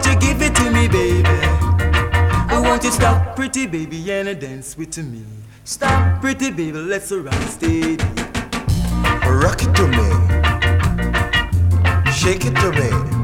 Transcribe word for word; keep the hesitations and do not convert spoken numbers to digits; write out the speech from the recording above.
won't you give it to me, baby? I want you stop, pretty baby, and dance with me. Stop, pretty baby, let's rock steady. Rock it to me, shake it to me.